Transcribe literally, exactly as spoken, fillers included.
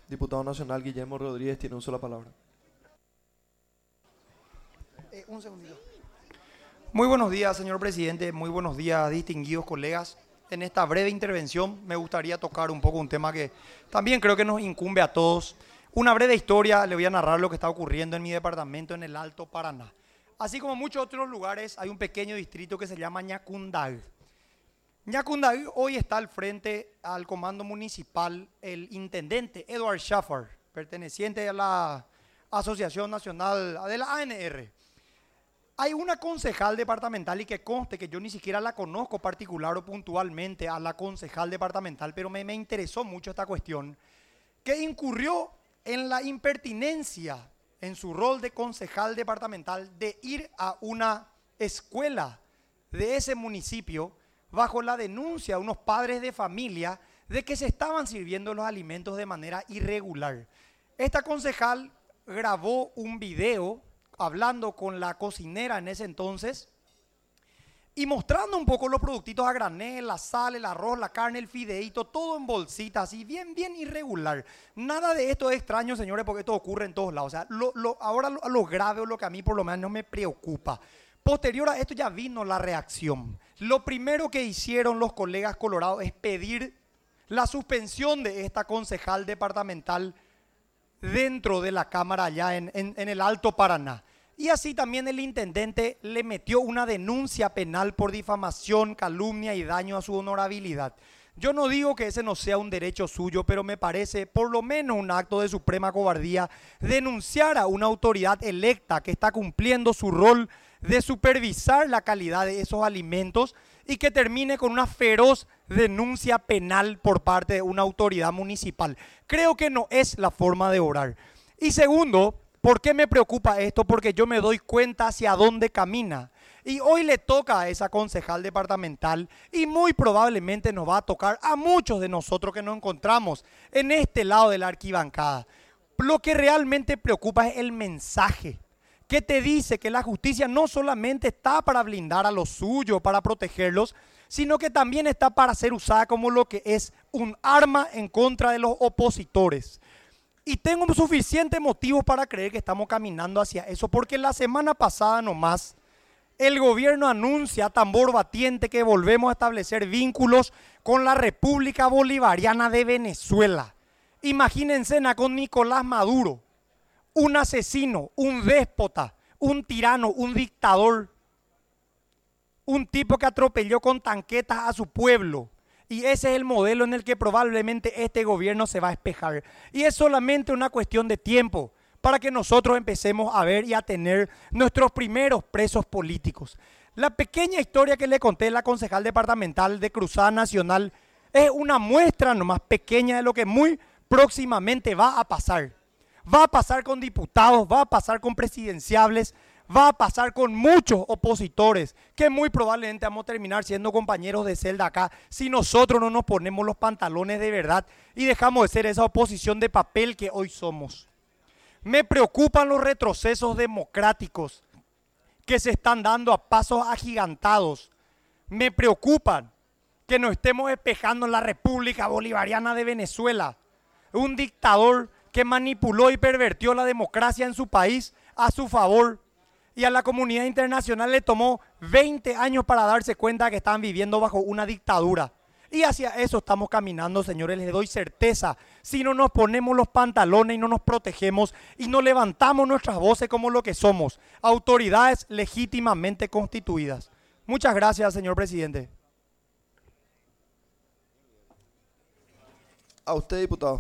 Diputado nacional Guillermo Rodríguez tiene un sola palabra. Eh, un segundito. Muy buenos días, señor presidente. Muy buenos días, distinguidos colegas. En esta breve intervención me gustaría tocar un poco un tema que también creo que nos incumbe a todos. Una breve historia, le voy a narrar lo que está ocurriendo en mi departamento en el Alto Paraná. Así como en muchos otros lugares, hay un pequeño distrito que se llama Ñacundag. Ñacundag hoy está al frente al comando municipal el intendente Edward Schaffer, perteneciente a la Asociación Nacional de la A N R. Hay una concejal departamental, y que conste que yo ni siquiera la conozco particular o puntualmente a la concejal departamental, pero me, me interesó mucho esta cuestión, que incurrió en la impertinencia en su rol de concejal departamental de ir a una escuela de ese municipio bajo la denuncia de unos padres de familia de que se estaban sirviendo los alimentos de manera irregular. Esta concejal grabó un video hablando con la cocinera en ese entonces y mostrando un poco los productitos a granel, la sal, el arroz, la carne, el fideíto, todo en bolsitas, así bien, bien irregular. Nada de esto es extraño, señores, porque esto ocurre en todos lados. O sea, lo, lo, ahora lo, lo grave o lo que a mí por lo menos me preocupa. Posterior a esto ya vino la reacción. Lo primero que hicieron los colegas colorados es pedir la suspensión de esta concejal departamental dentro de la Cámara allá en, en, en el Alto Paraná. Y así también el intendente le metió una denuncia penal por difamación, calumnia y daño a su honorabilidad. Yo no digo que ese no sea un derecho suyo, pero me parece por lo menos un acto de suprema cobardía denunciar a una autoridad electa que está cumpliendo su rol de supervisar la calidad de esos alimentos y que termine con una feroz denuncia penal por parte de una autoridad municipal. Creo que no es la forma de obrar. Y segundo, ¿por qué me preocupa esto? Porque yo me doy cuenta hacia dónde camina. Y hoy le toca a esa concejal departamental y muy probablemente nos va a tocar a muchos de nosotros que nos encontramos en este lado de la arquibancada. Lo que realmente preocupa es el mensaje que te dice que la justicia no solamente está para blindar a los suyos, para protegerlos, sino que también está para ser usada como lo que es un arma en contra de los opositores. Y tengo suficientes motivos para creer que estamos caminando hacia eso, porque la semana pasada nomás el gobierno anuncia a tambor batiente que volvemos a establecer vínculos con la República Bolivariana de Venezuela. Imagínense con Nicolás Maduro, un asesino, un déspota, un tirano, un dictador, un tipo que atropelló con tanquetas a su pueblo. Y ese es el modelo en el que probablemente este gobierno se va a espejar. Y es solamente una cuestión de tiempo para que nosotros empecemos a ver y a tener nuestros primeros presos políticos. La pequeña historia que le conté a la concejal departamental de Cruzada Nacional es una muestra nomás pequeña de lo que muy próximamente va a pasar. Va a pasar con diputados, va a pasar con presidenciables, va a pasar con muchos opositores que muy probablemente vamos a terminar siendo compañeros de celda acá si nosotros no nos ponemos los pantalones de verdad y dejamos de ser esa oposición de papel que hoy somos. Me preocupan los retrocesos democráticos que se están dando a pasos agigantados. Me preocupan que nos estemos espejando en la República Bolivariana de Venezuela, un dictador que manipuló y pervirtió la democracia en su país a su favor. Y a la comunidad internacional le tomó veinte años para darse cuenta que estaban viviendo bajo una dictadura. Y hacia eso estamos caminando, señores, les doy certeza. Si no nos ponemos los pantalones y no nos protegemos y no levantamos nuestras voces como lo que somos, autoridades legítimamente constituidas. Muchas gracias, señor presidente. A usted, diputado.